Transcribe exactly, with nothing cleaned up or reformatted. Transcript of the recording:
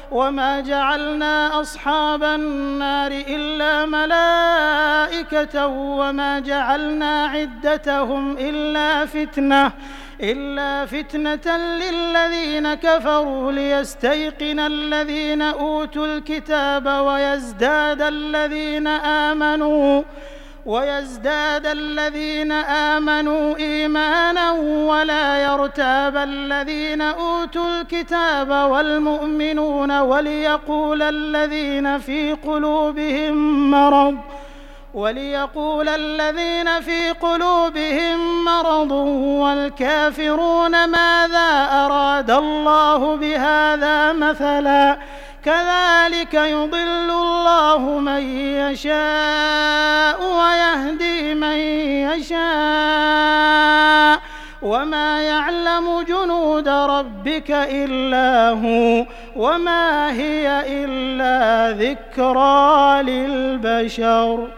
وما جعلنا أصحاب النار إلا ملائكة وما جعلنا عدتهم إلا فتنة إلا فتنة للذين كفروا ليستيقن الذين أوتوا الكتاب ويزداد الذين آمنوا ويزداد الذين آمنوا إيمانا ولا يرتاب الذين أوتوا الكتاب والمؤمنون وليقول الذين في قلوبهم مرض وليقول الذين في قلوبهم مرض والكافرون ماذا أراد الله بهذا مثلا كذلك يضل الله من يشاء ويهدي من يشاء وما يعلم جنود ربك إلا هو وما هي إلا ذكرى للبشر.